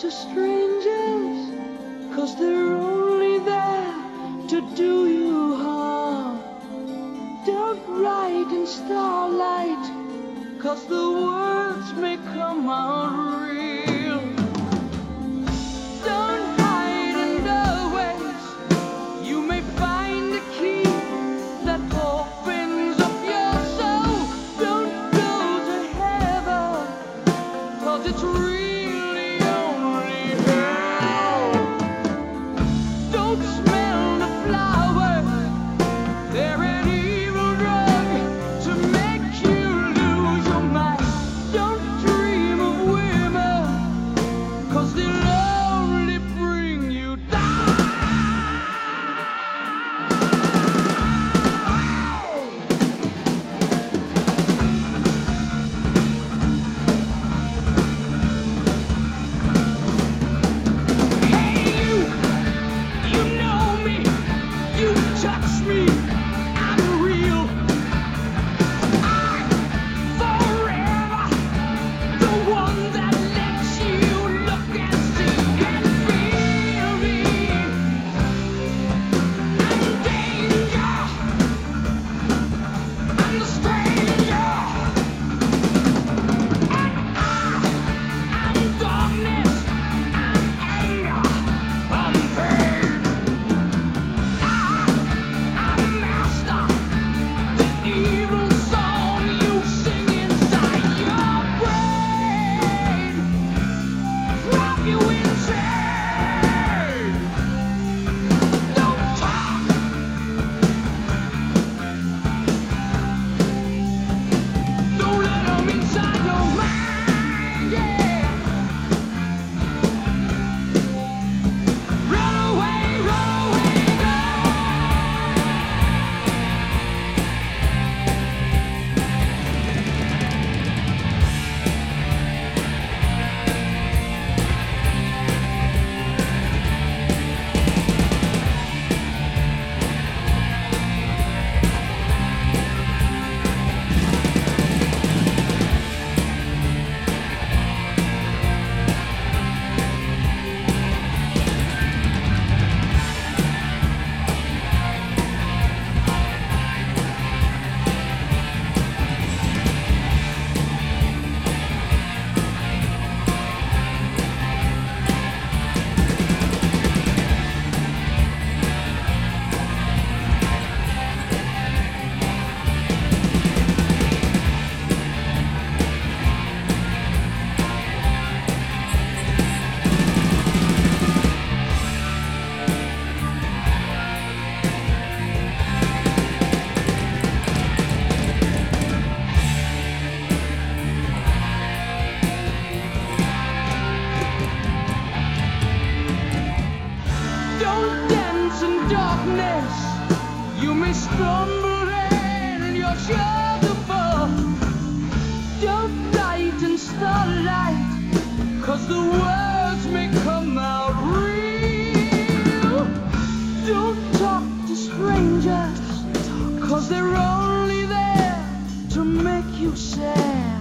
to strangers, 'cause they're only there to do you harm. Don't write in starlight, 'cause the words may come out real. Don't hide in doorways, you may find a key that opens up your soul. Don't go to heaven, 'cause it's really only hell. Don't smell the flowers, they're an evil drug to make you lose your mind. Don't dream of women, 'cause they'll only bring you down. Hey, you know me, you touch me, I'm real. I'm forever the one that lets you look and see and feel me. I'm danger, I'm the stranger, I'm darkness, I'm anger, I'm pain. I'm a master, the evil song you sing inside your brain. Drop you insane. Don't talk. Don't let 'em inside your mind, yeah. Run away, go. Don't dance in darkness, you may stumble and you're sure to fall. Don't write in starlight, 'cause the words may come out real. Don't talk to strangers, 'cause they're only there to make you sad.